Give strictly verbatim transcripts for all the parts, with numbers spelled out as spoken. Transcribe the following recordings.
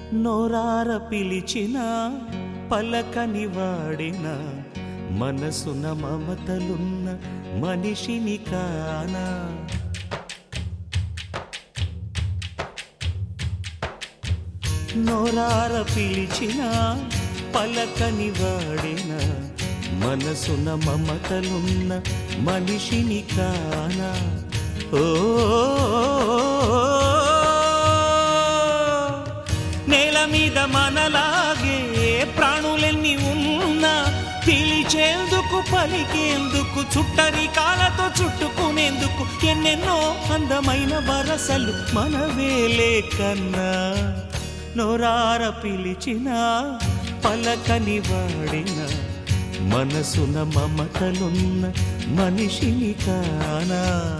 నోరార పిలిచిన పలకని వాడిన మనసున మమతలున్న మనిషిని కానా. నోరార పిలిచిన పలకని వాడిన మనసున మమతలున్న మనిషిని కానా. ఓ నేల మీద మనలాగే ప్రాణులెన్ని ఉన్నా పిలిచేందుకు పలికేందుకు చుట్టరికాలతో చుట్టుకునేందుకు ఎన్నెన్నో అందమైన వరసలు మనవేలే కన్నా. నోరార పిలిచిన పలకని వాడిన మనసున మమతలున్న మనిషిని కానా.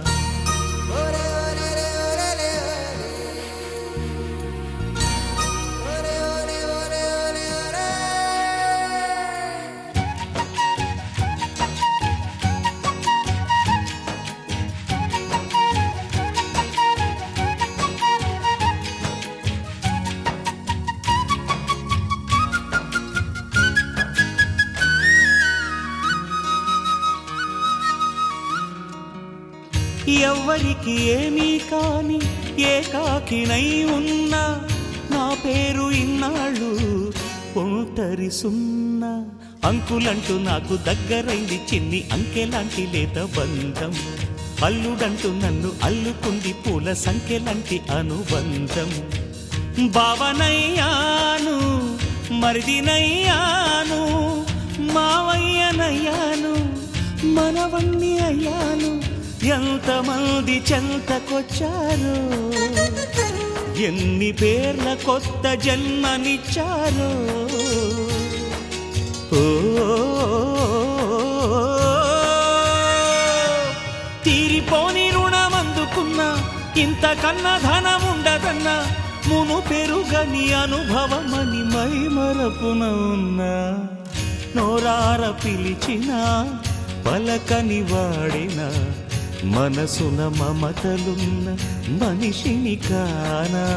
ఎవ్వరికి ఏమీ కాని ఏకాకినై ఉన్నా నా పేరు ఇన్నాళ్ళు ఒంటరి సున్నా. అంకులంటూ నాకు దగ్గరైంది చిన్ని అంకెలాంటి లేత బంధం. అల్లుడంటూ నన్ను అల్లుకుంది పూల సంఖ్యలాంటి అనుబంధం. భావనయ్యాను మరిదినయ్యాను మావయ్యనయ్యాను మనవణ్ణి అయ్యాను. ఎంతమంది చెంతకొచ్చారు ఎన్ని పేర్ల కొత్త జన్మనిచ్చారు. ఓ తీరిపోని రుణమందుకున్నా ఇంతకన్నా ధనముండదన్నా మును పెరుగని అనుభవమని మై మరపున ఉన్నా. నోరార పిలిచిన పలకని వాడిన మనసున మమతలున్న మనిషిని కానా.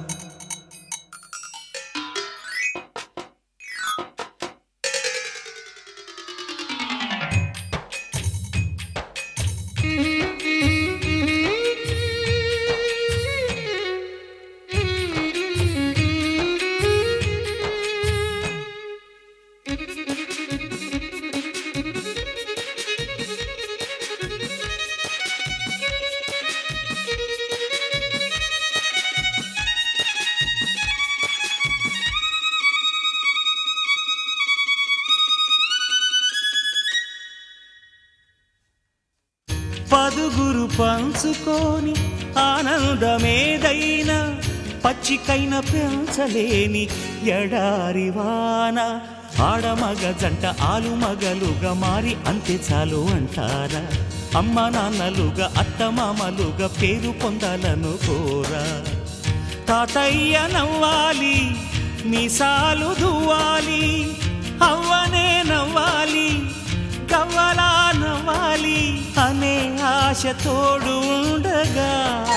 పదుగురు పంచుకొని ఆనందమేదైనా పచ్చికైన పెంచలేని ఎడారివాన. ఆడమగ జంట ఆలు మగలుగా మారి అంతే చాలు అంటారా. అమ్మ నాన్నలుగా అత్తమామలుగా పేరు పొందాలను కోరా. తాతయ్య నవ్వాలి మీసాలు దువ్వాలి అవ్వనే నవ్వాలి కవ్వలా నవ్వాలి అనే ఆశ తోడు ఉండగా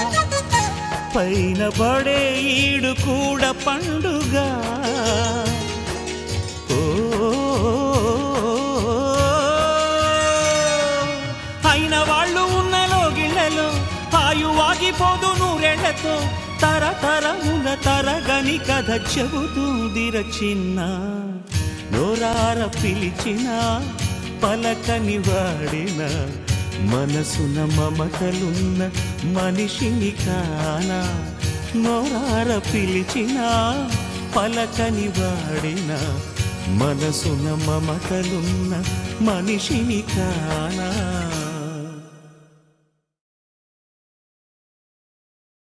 పైన పడే ఈడు కూడా పండుగ. ఓ అయిన వాళ్ళు ఉన్న లోగిళ్ళలో ఆయువాగిపోదు నూరేళ్లతో తరతరముల తరగని కథ చెబుతుందిర చిన్న. నోరార పిలిచిన పలకని వాడిన మనసున మమతలున్న మనిషిని కానా. నోరార పిలిచిన పలకని వాడిన మనసున మమతలున్న మనిషిని కానా.